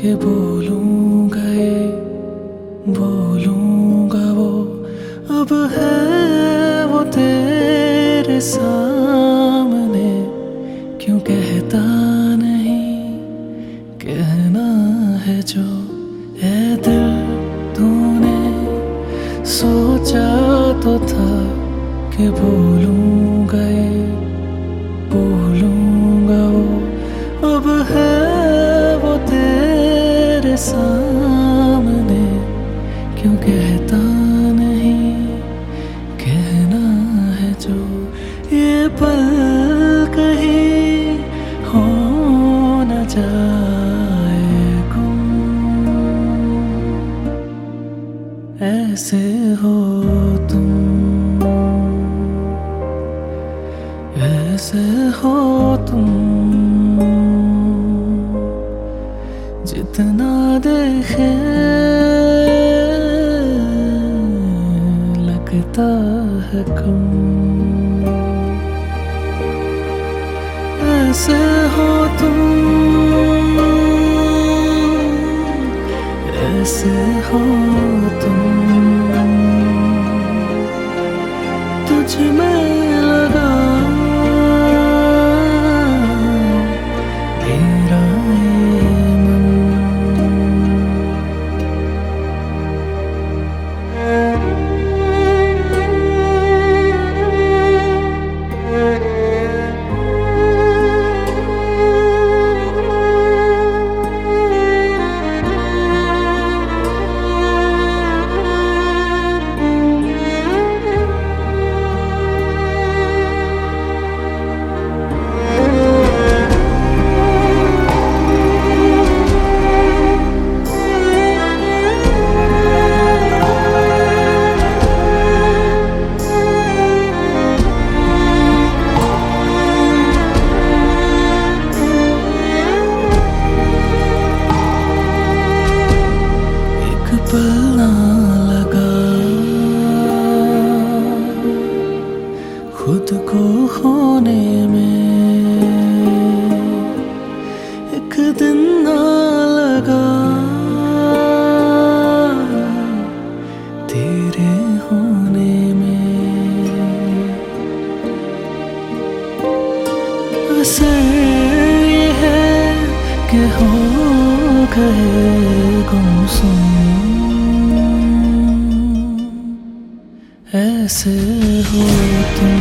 कि बोलूँगा ये बोलूँगा वो, अब है वो तेरे सामने, क्यों कहता नहीं कहना है जो है दिल। तूने सोचा तो था कि बोलूँगा ये बोलूँगा वो, अब है वो तेरे सामने, क्यों कहता नहीं कहना है जो। ये पल कहीं हो न जाए गुम, ऐसे हो तुम, ऐसे हो तुम, जितना देखे लगता है कम। ऐसे हो तुम, ऐसे हो तुम, तुझ में लगा मेरा ये मन। पल ना लगा खुद को खोने में, एक दिन ना लगा तेरे होने में। असर ये है कि हो गए गुमसुम, ऐसे हो तुम,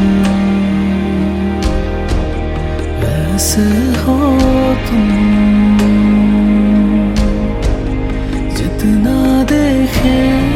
ऐसे हो तुम, जितना देखे